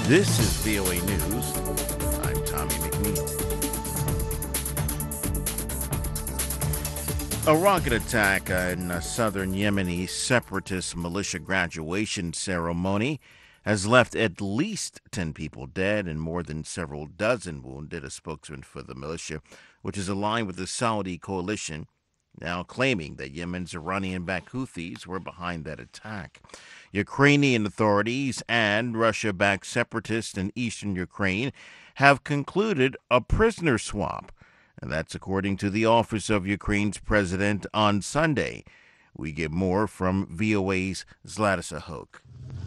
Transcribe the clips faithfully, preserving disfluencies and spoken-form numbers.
This is V O A News. I'm Tommy McNeil. A rocket attack in a southern Yemeni separatist militia graduation ceremony has left at least ten people dead and more than several dozen wounded, a spokesman for the militia, which is aligned with the Saudi coalition, now claiming that Yemen's Iranian-backed Houthis were behind that attack. Ukrainian authorities and Russia-backed separatists in eastern Ukraine have concluded a prisoner swap, and that's according to the office of Ukraine's president on Sunday. We get more from V O A's Zlatisa Hoke.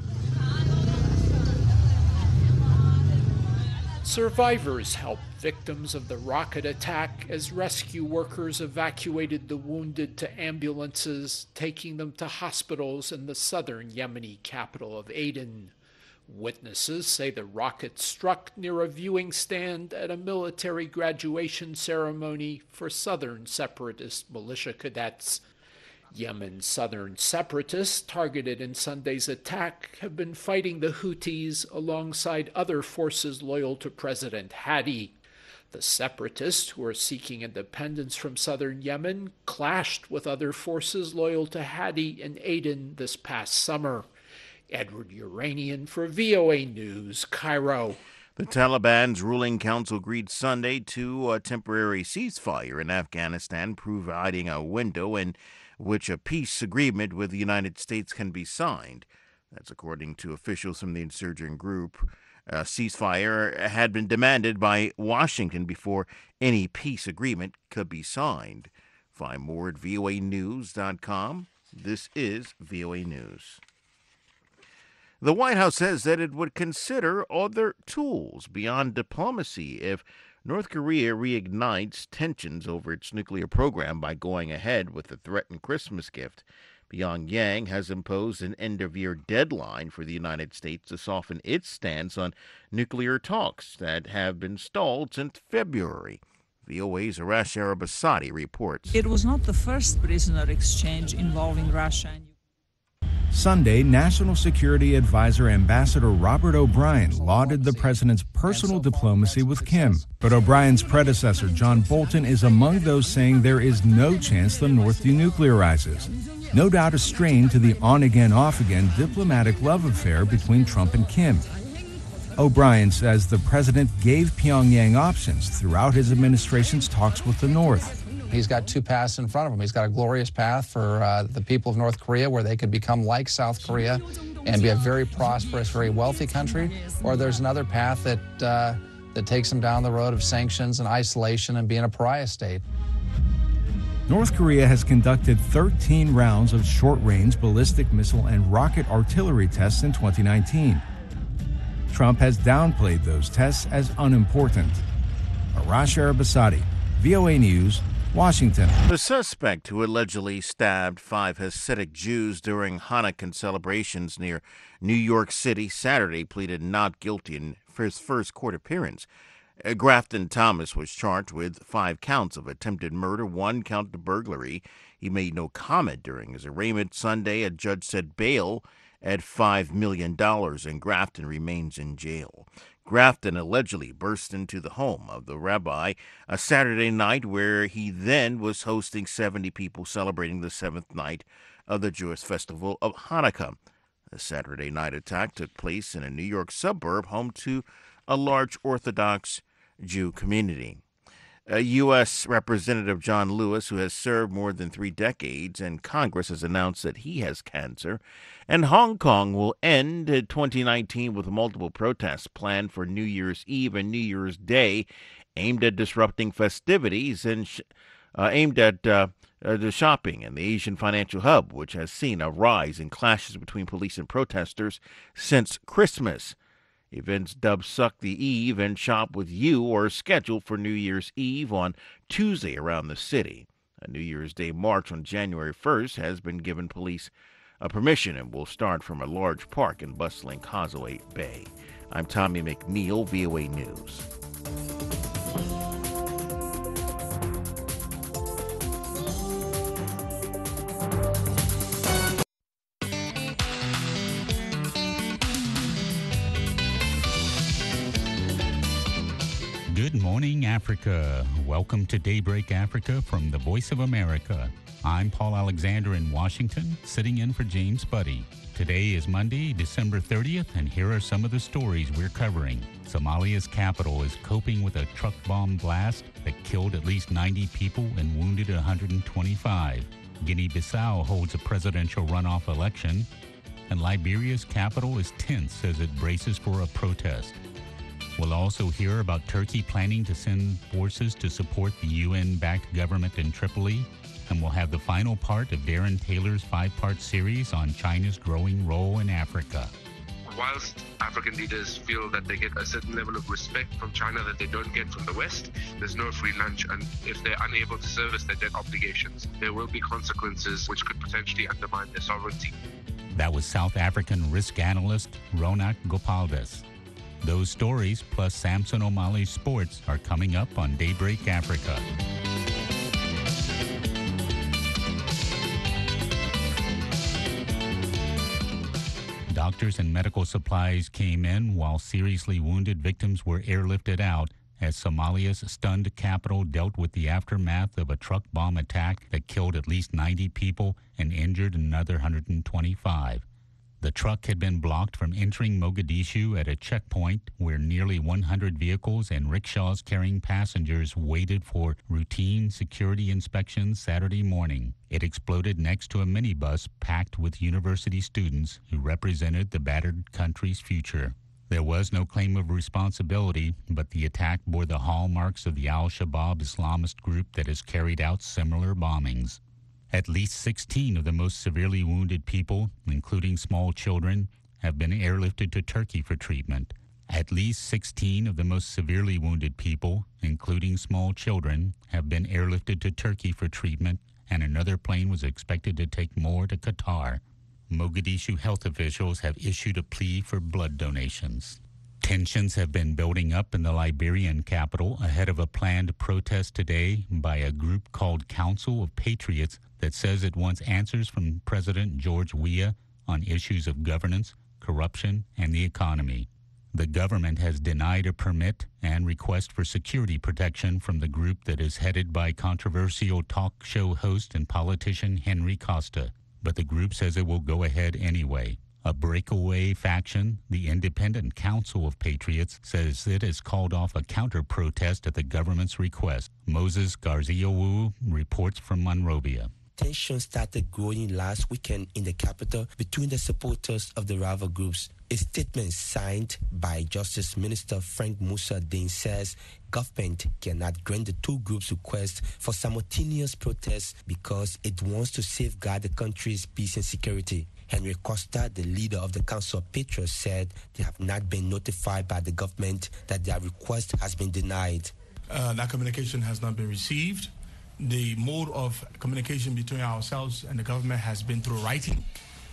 Survivors helped victims of the rocket attack as rescue workers evacuated the wounded to ambulances, taking them to hospitals in the southern Yemeni capital of Aden. Witnesses say the rocket struck near a viewing stand at a military graduation ceremony for southern separatist militia cadets. Yemen's southern separatists targeted in Sunday's attack have been fighting the Houthis alongside other forces loyal to President Hadi. The separatists, who are seeking independence from southern Yemen, clashed with other forces loyal to Hadi in Aden this past summer. Edward Uranian for V O A News, Cairo. The Taliban's ruling council agreed Sunday to a temporary ceasefire in Afghanistan, providing a window in which a peace agreement with the United States can be signed. That's according to officials from the insurgent group. A ceasefire had been demanded by Washington before any peace agreement could be signed. Find more at V O A news dot com. This is V O A News. The White House says that it would consider other tools beyond diplomacy if North Korea reignites tensions over its nuclear program by going ahead with the threatened Christmas gift. Pyongyang has imposed an end-of-year deadline for the United States to soften its stance on nuclear talks that have been stalled since February. V O A's Arash Arabasadi reports. It was not the first prisoner exchange involving Russia and Sunday, National Security Advisor Ambassador Robert O'Brien lauded the president's personal diplomacy with Kim. But O'Brien's predecessor, John Bolton, is among those saying there is no chance the North denuclearizes. No doubt a strain to the on-again, off-again diplomatic love affair between Trump and Kim. O'Brien says the president gave Pyongyang options throughout his administration's talks with the North. He's got two paths in front of him. He's got a glorious path for uh, the people of North Korea where they could become like South Korea and be a very prosperous, very wealthy country. Or there's another path that, uh, that takes them down the road of sanctions and isolation and being a pariah state. North Korea has conducted thirteen rounds of short-range ballistic missile and rocket artillery tests in twenty nineteen. Trump has downplayed those tests as unimportant. Arash Arabasadi, V O A News, Washington. The suspect who allegedly stabbed five Hasidic Jews during Hanukkah celebrations near New York City Saturday pleaded not guilty in his first court appearance. Uh, Grafton Thomas was charged with five counts of attempted murder, one count of burglary. He made no comment during his arraignment Sunday. A judge said bail at five million dollars, and Grafton remains in jail. Grafton allegedly burst into the home of the rabbi a Saturday night where he then was hosting seventy people celebrating the seventh night of the Jewish festival of Hanukkah. The Saturday night attack took place in a New York suburb home to a large Orthodox Jew community. Uh, U S Representative John Lewis, who has served more than three decades in Congress, has announced that he has cancer. And Hong Kong will end twenty nineteen with multiple protests planned for New Year's Eve and New Year's Day, aimed at disrupting festivities and sh- uh, aimed at uh, uh, the shopping in the Asian financial hub, which has seen a rise in clashes between police and protesters since Christmas. Events dubbed Suck the Eve and Shop with You are scheduled for New Year's Eve on Tuesday around the city. A New Year's Day march on January first has been given police a permission and will start from a large park in bustling Causeway Bay. I'm Tommy McNeil, V O A News. Good morning, Africa. Welcome to Daybreak Africa from the Voice of America. I'm Paul Alexander in Washington, sitting in for James Buddy. Today is Monday, December thirtieth, and here are some of the stories we're covering. Somalia's capital is coping with a truck bomb blast that killed at least ninety people and wounded one hundred twenty-five. Guinea-Bissau holds a presidential runoff election, and Liberia's capital is tense as it braces for a protest. We'll also hear about Turkey planning to send forces to support the U N-backed government in Tripoli, and we'll have the final part of Darren Taylor's five-part series on China's growing role in Africa. Whilst African leaders feel that they get a certain level of respect from China that they don't get from the West, there's no free lunch, and if they're unable to service their debt obligations, there will be consequences which could potentially undermine their sovereignty. That was South African risk analyst Ronak Gopaldas. Those stories, plus Samson O'Malley's sports, are coming up on Daybreak Africa. Doctors and medical supplies came in while seriously wounded victims were airlifted out as Somalia's stunned capital dealt with the aftermath of a truck bomb attack that killed at least ninety people and injured another one hundred twenty-five. The truck had been blocked from entering Mogadishu at a checkpoint where nearly one hundred vehicles and rickshaws carrying passengers waited for routine security inspections Saturday morning. It exploded next to a minibus packed with university students who represented the battered country's future. There was no claim of responsibility, but the attack bore the hallmarks of the Al-Shabaab Islamist group that has carried out similar bombings. At least sixteen of the most severely wounded people, including small children, have been airlifted to Turkey for treatment. At least sixteen of the most severely wounded people, including small children, have been airlifted to Turkey for treatment, and another plane was expected to take more to Qatar. Mogadishu health officials have issued a plea for blood donations. Tensions have been building up in the Liberian capital ahead of a planned protest today by a group called Council of Patriots that says it wants answers from President George Weah on issues of governance, corruption, and the economy. The government has denied a permit and request for security protection from the group that is headed by controversial talk show host and politician Henry Costa, but the group says it will go ahead anyway. A breakaway faction, the Independent Council of Patriots, says it has called off a counter-protest at the government's request. Moses Garcia-Wu reports from Monrovia. Tensions started growing last weekend in the capital between the supporters of the rival groups. A statement signed by Justice Minister Frank Musa Dane says government cannot grant the two groups' request for simultaneous protests because it wants to safeguard the country's peace and security. Henry Costa, the leader of the Council of Patriots, said they have not been notified by the government that their request has been denied. Uh, that communication has not been received. The mode of communication between ourselves and the government has been through writing,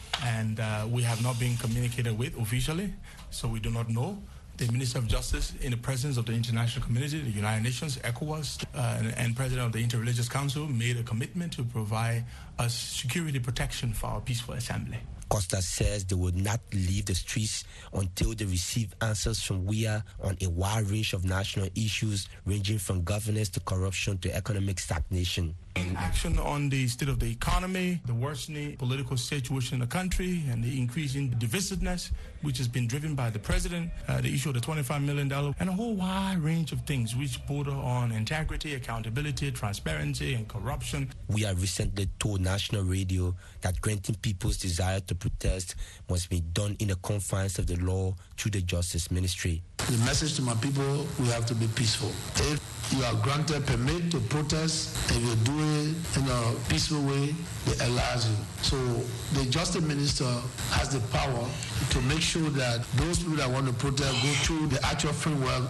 and uh, we have not been communicated with officially, so we do not know. The Minister of Justice, in the presence of the international community, the United Nations, ECOWAS, uh, and, and President of the Interreligious Council, made a commitment to provide us security protection for our peaceful assembly. Costa says they would not leave the streets until they receive answers from Weah on a wide range of national issues ranging from governance to corruption to economic stagnation. Action on the state of the economy, the worsening political situation in the country, and the increasing divisiveness, which has been driven by the president, uh, the issue of the twenty-five million dollars, and a whole wide range of things which border on integrity, accountability, transparency, and corruption. We have recently told national radio that granting people's desire to protest must be done in the confines of the law through the Justice Ministry. The message to my people, we have to be peaceful. If you are granted permit to protest, and you do it in a peaceful way, they allow you. So the Justice Minister has the power to make sure that those people that want to protest go through the actual framework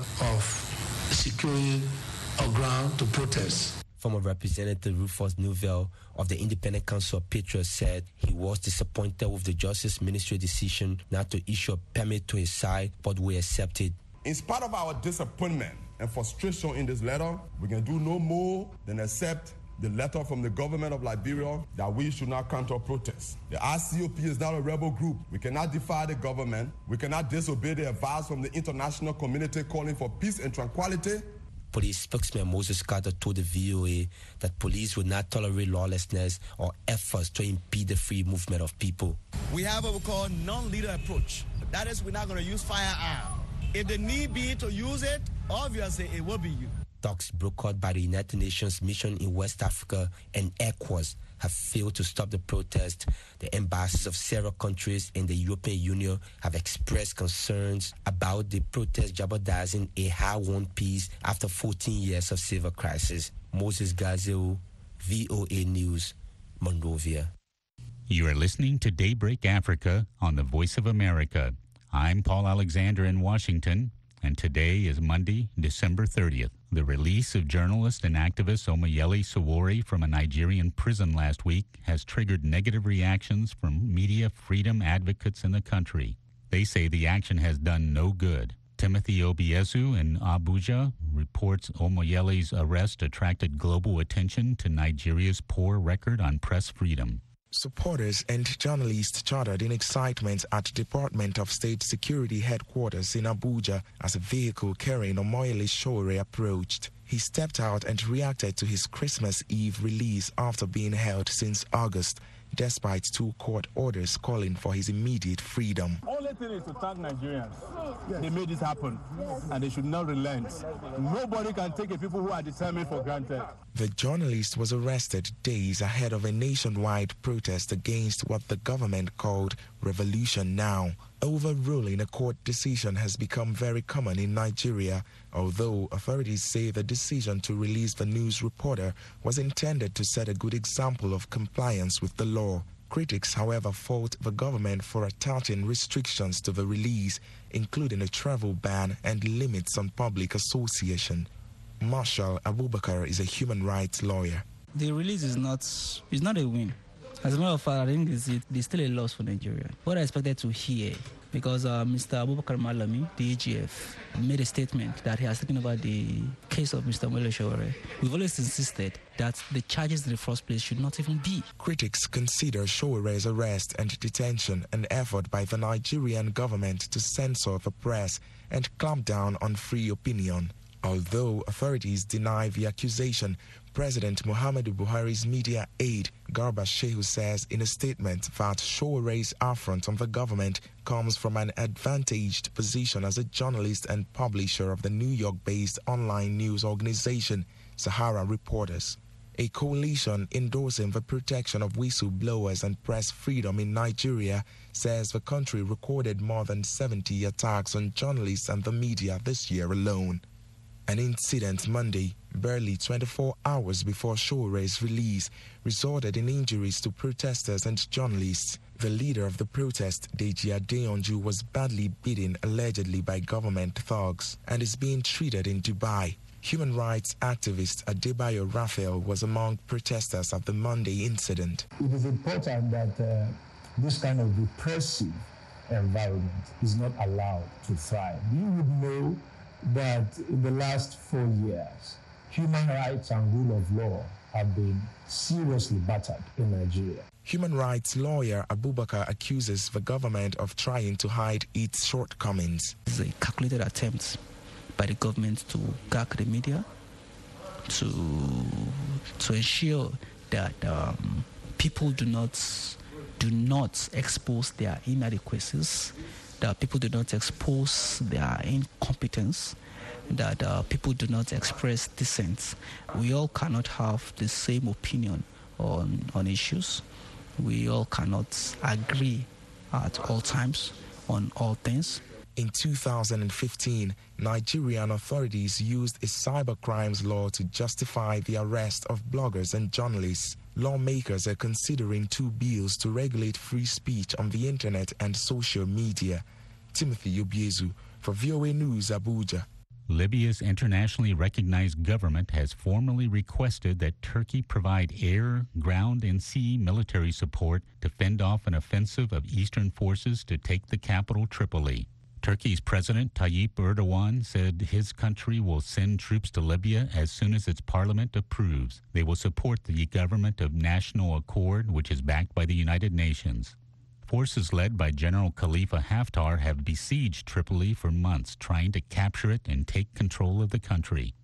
of securing a ground to protest. Former Representative Rufus Newville of the Independent Council of Patriots said he was disappointed with the Justice Ministry decision not to issue a permit to his side, but will accept it. In spite of our disappointment and frustration in this letter, we can do no more than accept the letter from the government of Liberia that we should not counter protest. The I C O P is not a rebel group. We cannot defy the government. We cannot disobey the advice from the international community calling for peace and tranquility. Police spokesman Moses Carter told the V O A that police would not tolerate lawlessness or efforts to impede the free movement of people. We have what we call non-lethal approach. That is, we're not going to use firearm. If the need be to use it, obviously it will be used. Talks broke out by the United Nations mission in West Africa and ECOWAS have failed to stop the protest. The embassies of several countries in the European Union have expressed concerns about the protest jeopardizing a hard-won peace after fourteen years of civil crisis. Moses Gazeo, V O A News, Monrovia. You are listening to Daybreak Africa on the Voice of America. I'm Paul Alexander in Washington, and today is Monday, December thirtieth. The release of journalist and activist Omoyele Sowore from a Nigerian prison last week has triggered negative reactions from media freedom advocates in the country. They say the action has done no good. Timothy Obiezu in Abuja reports Omoyele's arrest attracted global attention to Nigeria's poor record on press freedom. Supporters and journalists chattered in excitement at Department of State Security headquarters in Abuja as a vehicle carrying Omoyele Sowore approached. He stepped out and reacted to his Christmas Eve release after being held since August, despite two court orders calling for his immediate freedom. Only thing is to thank Nigerians. Yes. They made this happen, and they should not relent. Nobody can take a people who are determined for granted. The journalist was arrested days ahead of a nationwide protest against what the government called Revolution Now. Overruling a court decision has become very common in Nigeria, although authorities say the decision to release the news reporter was intended to set a good example of compliance with the law. Critics, however, fault the government for attaching restrictions to the release, including a travel ban and limits on public association. Marshal Abubakar is a human rights lawyer. The release is not, is not a win. As a matter of fact, I think it's, it's still a loss for Nigeria. What I expected to hear, because uh, Mister Abubakar Malami, the A G F, made a statement that he has taken over the case of Mister Omoyele Sowore. We've always insisted that the charges in the first place should not even be. Critics consider Sowore's arrest and detention an effort by the Nigerian government to censor the press and clamp down on free opinion. Although authorities deny the accusation, President Muhammadu Buhari's media aide, Garba Shehu, says in a statement that Sowore's affront on the government comes from an advantaged position as a journalist and publisher of the New York-based online news organization, Sahara Reporters. A coalition endorsing the protection of whistleblowers and press freedom in Nigeria says the country recorded more than seventy attacks on journalists and the media this year alone. An incident Monday, barely twenty-four hours before Sowore's release, resulted in injuries to protesters and journalists. The leader of the protest, Deji Adeyanju, was badly beaten allegedly by government thugs and is being treated in Dubai. Human rights activist Adebayo Raphael was among protesters at the Monday incident. It is important that uh, this kind of repressive environment is not allowed to thrive. You would know that in the last four years, human rights and rule of law have been seriously battered in Nigeria. Human rights lawyer Abubakar accuses the government of trying to hide its shortcomings. It's a calculated attempt by the government to gag the media, to, to ensure that um, people do not, do not expose their inadequacies, that people do not expose their incompetence, that uh, people do not express dissent. We all cannot have the same opinion on, on issues. We all cannot agree at all times on all things. In two thousand fifteen, Nigerian authorities used a cybercrimes law to justify the arrest of bloggers and journalists. Lawmakers are considering two bills to regulate free speech on the internet and social media. Timothy Obiezu for V O A News, Abuja. Libya's internationally recognized government has formally requested that Turkey provide air, ground, and sea military support to fend off an offensive of eastern forces to take the capital, Tripoli. Turkey's President Tayyip Erdogan said his country will send troops to Libya as soon as its parliament approves. They will support the government of national accord, which is backed by the United Nations. Forces led by General Khalifa Haftar have besieged Tripoli for months, trying to capture it and take control of the country.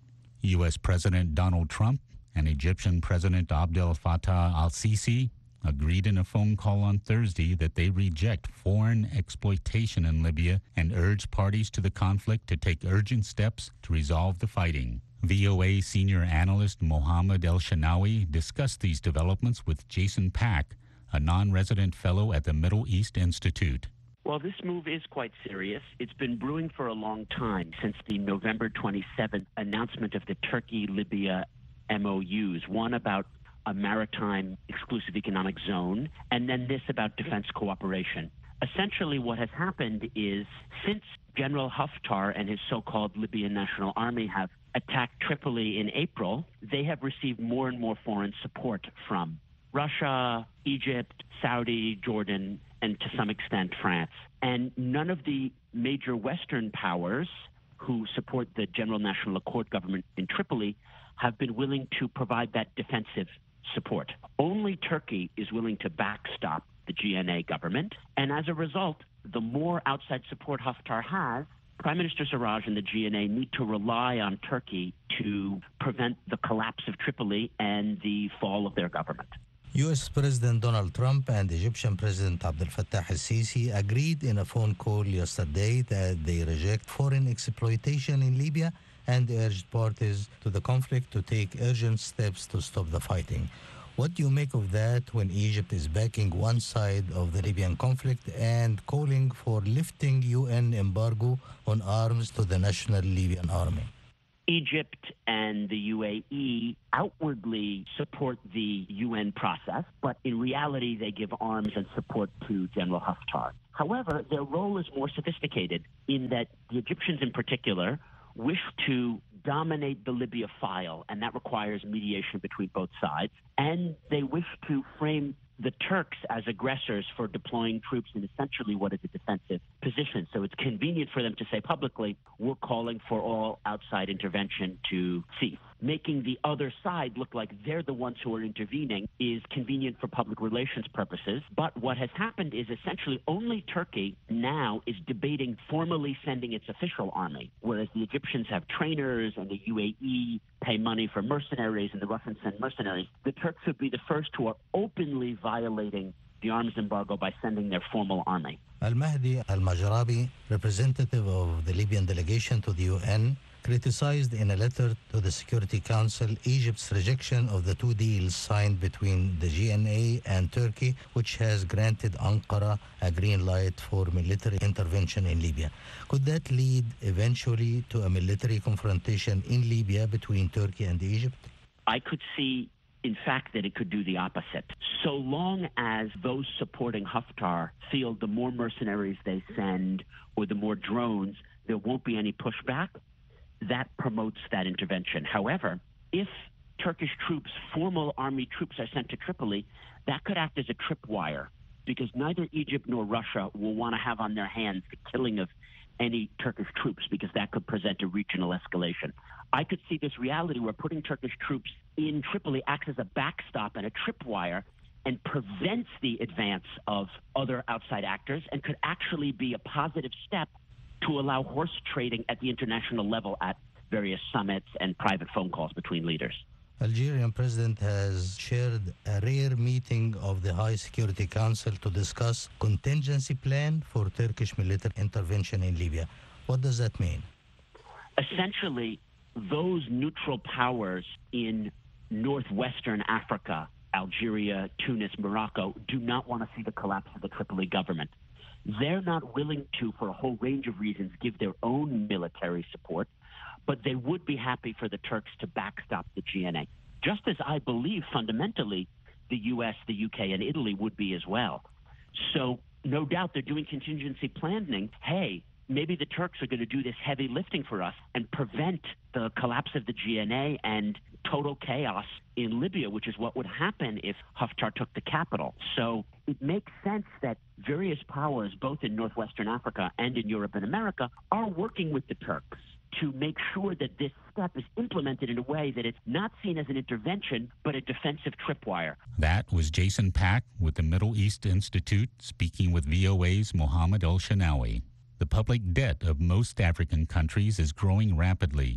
U S. President Donald Trump and Egyptian President Abdel Fattah al-Sisi agreed in a phone call on Thursday that they reject foreign exploitation in Libya and urge parties to the conflict to take urgent steps to resolve the fighting. V O A senior analyst Mohammed El-Shanawi discussed these developments with Jason Pack, a non-resident fellow at the Middle East Institute. Well, this move is quite serious. It's been brewing for a long time, since the November twenty-seventh announcement of the Turkey-Libya M O Us, one about a maritime exclusive economic zone, and then this about defense cooperation. Essentially, what has happened is, since General Haftar and his so-called Libyan National Army have attacked Tripoli in April, they have received more and more foreign support from Russia, Egypt, Saudi, Jordan, and to some extent France. And none of the major Western powers who support the General National Accord government in Tripoli have been willing to provide that defensive support. Only Turkey is willing to backstop the G N A government, and as a result, the more outside support Haftar has, Prime Minister Sarraj and the G N A need to rely on Turkey to prevent the collapse of Tripoli and the fall of their government. U S. President Donald Trump and Egyptian President Abdel Fattah al-Sisi agreed in a phone call yesterday that they reject foreign exploitation in Libya and urged parties to the conflict to take urgent steps to stop the fighting. What do you make of that when Egypt is backing one side of the Libyan conflict and calling for lifting U N embargo on arms to the National Libyan Army? Egypt and the U A E outwardly support the U N process, but in reality they give arms and support to General Haftar. However, their role is more sophisticated in that the Egyptians in particular wish to dominate the Libya file, and that requires mediation between both sides, and they wish to frame the Turks as aggressors for deploying troops in essentially what is a defensive position. So it's convenient for them to say publicly, we're calling for all outside intervention to cease. Making the other side look like they're the ones who are intervening is convenient for public relations purposes. But what has happened is essentially only Turkey now is debating formally sending its official army, whereas the Egyptians have trainers and the U A E pay money for mercenaries and the Russians send mercenaries. The Turks would be the first who are openly violating the arms embargo by sending their formal army. Al-Mahdi Al-Majrabi, representative of the Libyan delegation to the U N, criticized in a letter to the Security Council Egypt's rejection of the two deals signed between the G N A and Turkey, which has granted Ankara a green light for military intervention in Libya. Could that lead eventually to a military confrontation in Libya between Turkey and Egypt? I could see, in fact, that it could do the opposite. So long as those supporting Haftar feel the more mercenaries they send or the more drones, there won't be any pushback. That promotes that intervention. However, if Turkish troops, formal army troops, are sent to Tripoli, that could act as a tripwire, because neither Egypt nor Russia will want to have on their hands the killing of any Turkish troops, because that could present a regional escalation. I could see this reality where putting Turkish troops in Tripoli acts as a backstop and a tripwire and prevents the advance of other outside actors, and could actually be a positive step to allow horse trading at the international level at various summits and private phone calls between leaders. Algerian president has chaired a rare meeting of the High Security Council to discuss contingency plan for Turkish military intervention in Libya. What does that mean? Essentially, those neutral powers in northwestern Africa, Algeria, Tunis, Morocco, do not want to see the collapse of the Tripoli government. They're not willing to, for a whole range of reasons, give their own military support, but they would be happy for the Turks to backstop the G N A. Just as I believe fundamentally the U S, the U K, and Italy would be as well. So no doubt they're doing contingency planning. Hey, maybe the Turks are going to do this heavy lifting for us and prevent the collapse of the G N A and total chaos in Libya, which is what would happen if Haftar took the capital. So it makes sense that various powers, both in northwestern Africa and in Europe and America, are working with the Turks to make sure that this step is implemented in a way that it's not seen as an intervention, but a defensive tripwire. That was Jason Pack with the Middle East Institute speaking with V O A's Mohammed El-Shanawi. The public debt of most African countries is growing rapidly.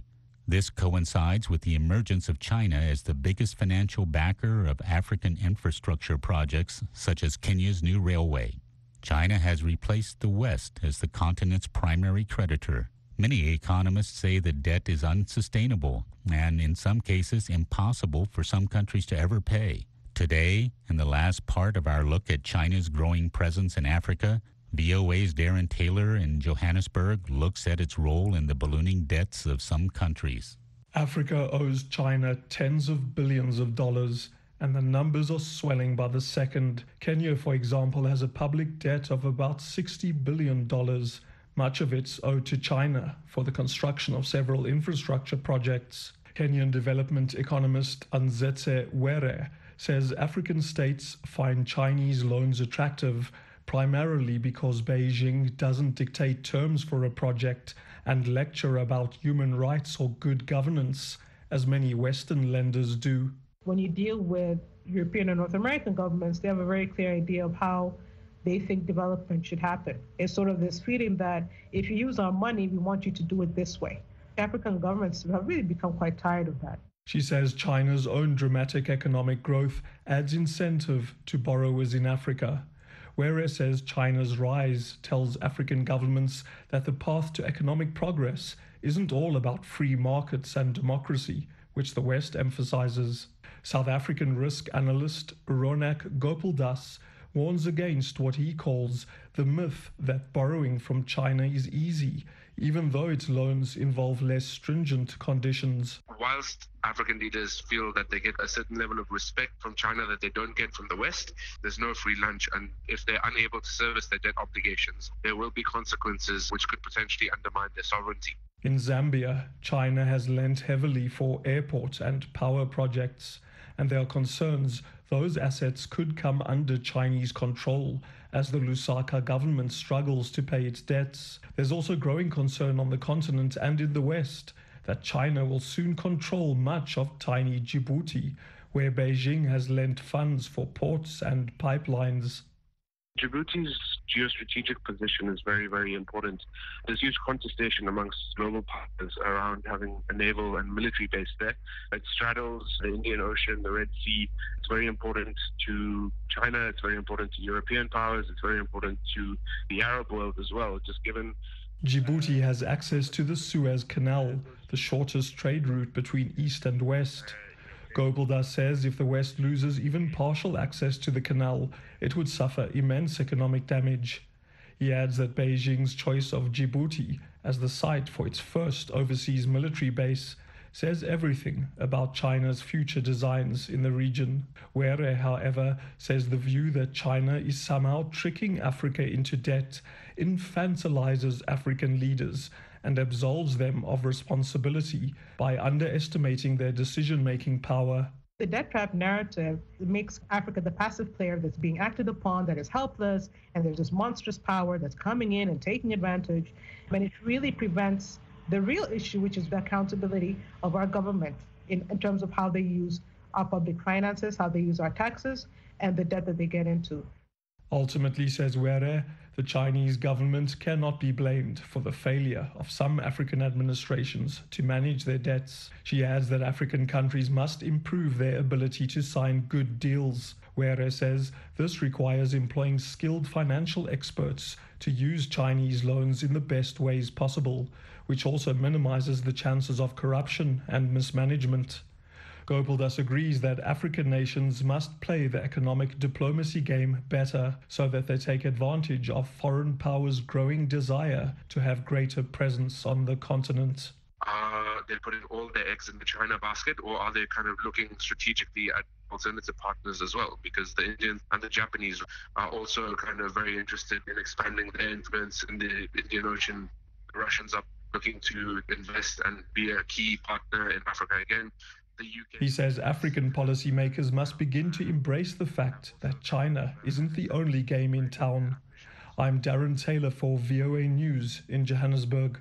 This coincides with the emergence of China as the biggest financial backer of African infrastructure projects, such as Kenya's new railway. China has replaced the West as the continent's primary creditor. Many economists say the debt is unsustainable and, in some cases, impossible for some countries to ever pay. Today, in the last part of our look at China's growing presence in Africa, V O A's Darren Taylor in Johannesburg looks at its role in the ballooning debts of some countries. Africa owes China tens of billions of dollars, and the numbers are swelling by the second. Kenya, for example, has a public debt of about sixty billion dollars. Much of it's owed to China for the construction of several infrastructure projects. Kenyan development economist Anzetse Were says African states find Chinese loans attractive primarily because Beijing doesn't dictate terms for a project and lecture about human rights or good governance, as many Western lenders do. When you deal with European and North American governments, they have a very clear idea of how they think development should happen. It's sort of this feeling that if you use our money, we want you to do it this way. African governments have really become quite tired of that. She says China's own dramatic economic growth adds incentive to borrowers in Africa. Where says China's rise tells African governments that the path to economic progress isn't all about free markets and democracy, which the West emphasizes. South African risk analyst Ronak Gopaldas warns against what he calls the myth that borrowing from China is easy, even though its loans involve less stringent conditions. Whilst African leaders feel that they get a certain level of respect from China that they don't get from the West, there's no free lunch, and if they're unable to service their debt obligations, there will be consequences which could potentially undermine their sovereignty. In Zambia, China has lent heavily for airport and power projects, and there are concerns those assets could come under Chinese control as the Lusaka government struggles to pay its debts. There's also growing concern on the continent and in the West that China will soon control much of tiny Djibouti, where Beijing has lent funds for ports and pipelines. Djibouti's geostrategic position is very, very important. There's huge contestation amongst global partners around having a naval and military base there. It straddles the Indian Ocean, the Red Sea. It's very important to China. It's very important to European powers. It's very important to the Arab world as well, just given Djibouti has access to the Suez Canal, the shortest trade route between East and West. Gopaldas says if the West loses even partial access to the canal, it would suffer immense economic damage. He adds that Beijing's choice of Djibouti as the site for its first overseas military base says everything about China's future designs in the region. Were, however, says the view that China is somehow tricking Africa into debt infantilizes African leaders and absolves them of responsibility by underestimating their decision-making power. The debt trap narrative makes Africa the passive player that's being acted upon, that is helpless, and there's this monstrous power that's coming in and taking advantage. And it really prevents the real issue, which is the accountability of our government in, in terms of how they use our public finances, how they use our taxes, and the debt that they get into. Ultimately, says Were, the Chinese government cannot be blamed for the failure of some African administrations to manage their debts. She adds that African countries must improve their ability to sign good deals. Were says this requires employing skilled financial experts to use Chinese loans in the best ways possible, which also minimizes the chances of corruption and mismanagement. Gopaldas agrees that African nations must play the economic diplomacy game better so that they take advantage of foreign powers' growing desire to have greater presence on the continent. Are they putting all their eggs in the China basket, or are they kind of looking strategically at alternative partners as well? Because the Indians and the Japanese are also kind of very interested in expanding their influence in the Indian Ocean. The Russians are looking to invest and be a key partner in Africa again. The U K. He says African policymakers must begin to embrace the fact that China isn't the only game in town. I'm Darren Taylor for V O A News in Johannesburg.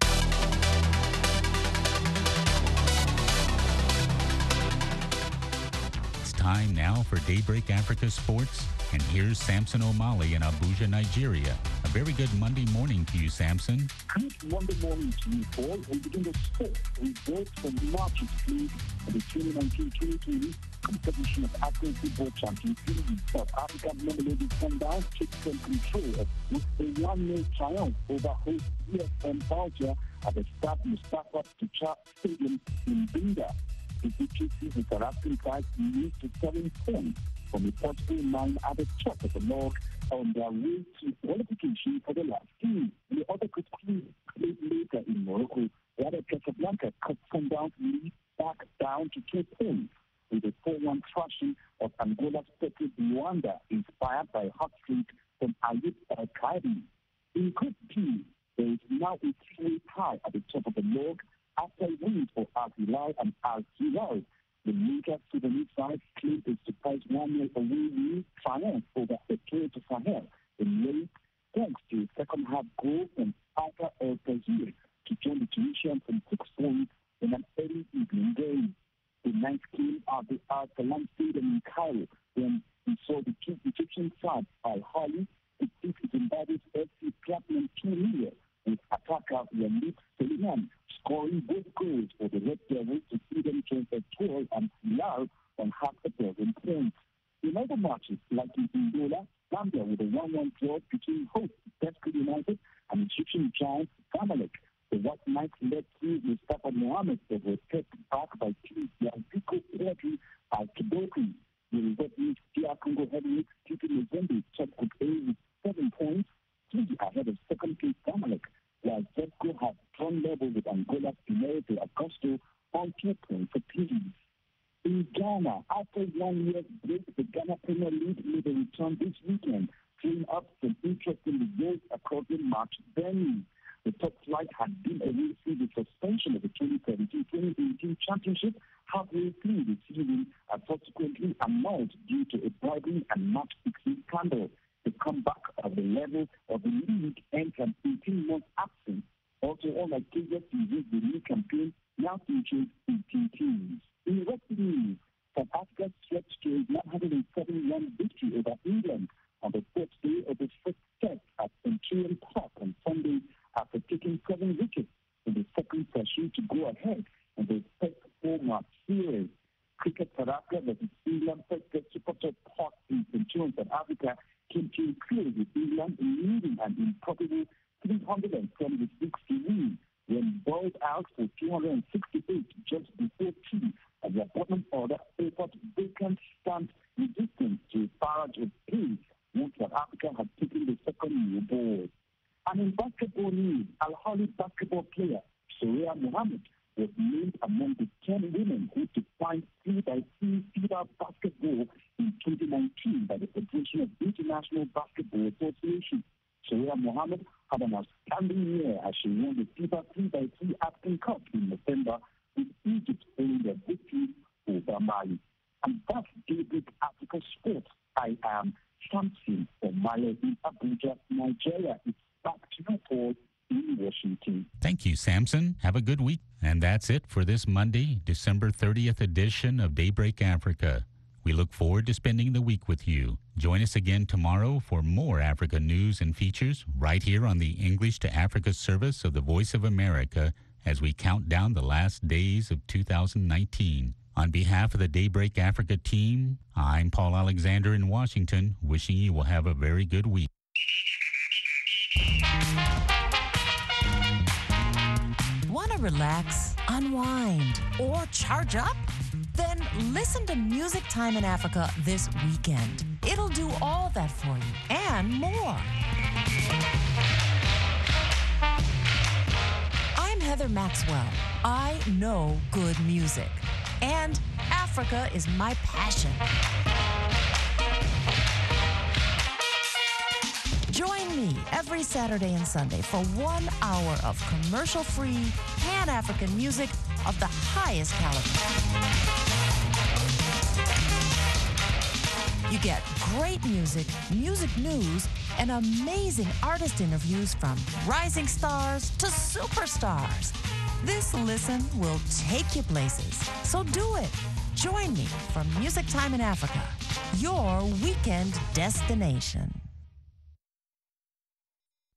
It's time now for Daybreak Africa Sports And here's Samson O'Malley in Abuja, Nigeria. A very good Monday morning to you, Samson. Good Monday morning to you, Paul. We begin the sport results from March's league of the twenty nineteen twenty twenty competition of African Football Champions League. South Africa Mamelodi Sundowns took some control with a one nil triumph over host U S M Bulgaria at the Stade Mustafa Tucha Stadium in Binga. The victory sees the South African side moved to seven points from a possible nine at the top of the log on their way to qualification for the last team. The other could play later in Morocco, where the Casablanca cut Sundowns lead back down to two points with a four one thrashing of Angola's Petro Luanda, inspired by a hot streak from Ayub El-Kaidi. In Group D, there is now a three-way tie at the top of the log after wins for Al Hilal and Al Hilal. The major Sudanese side claimed a surprise one nil away win triumph over Equatorial Sahel in late, thanks to a second-half goal from Ata El Tazir to join the Tunisians from six points in an early evening game. The ninth came at the Al Salam Stadium in Cairo when we saw the two Egyptian sides, Al Ahly, defeat Zimbabwe's F C Platinum two nil, with attacker Walid Suleiman scoring both goals for the Red Devils to see them join Equatorial and Hilal on half a dozen points. In other matches, like in Angola, Gambia with a one one draw between host Tesco United and Egyptian giants Zamalek. The White Knights led to Mustafa Mohamed that was kept back by teams Yaziko Pedri and Kidoki. The result means D R Congo heavyweights keeping Mozambique top group A with seven points, three ahead of second place Zamalek, while Zebco had drawn level with Angola's Pinheiro de Agosto on two points apiece. In Ghana, after one year's break, the Ghana Premier League made a return this weekend, freeing up some interesting results across the match venue. The top flight had been away through the suspension of the twenty seventeen twenty eighteen championship halfway through the season and subsequently annulled due to a bribery and match-fixing scandal. The comeback of the level of the league ends an eighteen-month absence. Also, unlike previous seasons, the league campaign now features eighteen teams. In wrestling news, South Africa stretched to a one hundred seven run victory over England on the fourth day of the first set at Centurion Park on Sunday after taking seven wickets in the second session to go ahead in the first four-match series. Cricket South Africa versus England first set Super Top Park in Centurion, South Africa came to a close with England leading an improbable three hundred seventy-six to win when bowled out for two hundred sixty-eight just before tea as their bottom order offered vacant stand resistance to a barrage of pace once South Africa had taken the second new ball. And in basketball news, Al Ahly basketball player Soraya Mohammed was named among the ten women who defined three by three FIBA basketball in twenty nineteen by the Federation of International Basketball Association. Soraya Mohammed had an outstanding year as she won the FIBA three by three African Cup in November, with Egypt owning their victory over Mali. And that's Daybreak Africa Sports. I am Samson O'Malley in Abuja, Nigeria. It's back to you, Paul, in Washington. Thank you, Samson. Have a good week. And that's it for this Monday, December thirtieth edition of Daybreak Africa. We look forward to spending the week with you. Join us again tomorrow for more Africa news and features right here on the English to Africa service of the Voice of America as we count down the last days of two thousand nineteen. On behalf of the Daybreak Africa team, I'm Paul Alexander in Washington, wishing you will have a very good week. Want to relax, unwind, or charge up? Then listen to Music Time in Africa this weekend. It'll do all that for you and more. I'm Heather Maxwell. I know good music, and Africa is my passion. Join me every Saturday and Sunday for one hour of commercial-free, Pan-African music of the highest caliber. You get great music, music news, and amazing artist interviews from rising stars to superstars. This listen will take you places, so do it. Join me for Music Time in Africa, your weekend destination.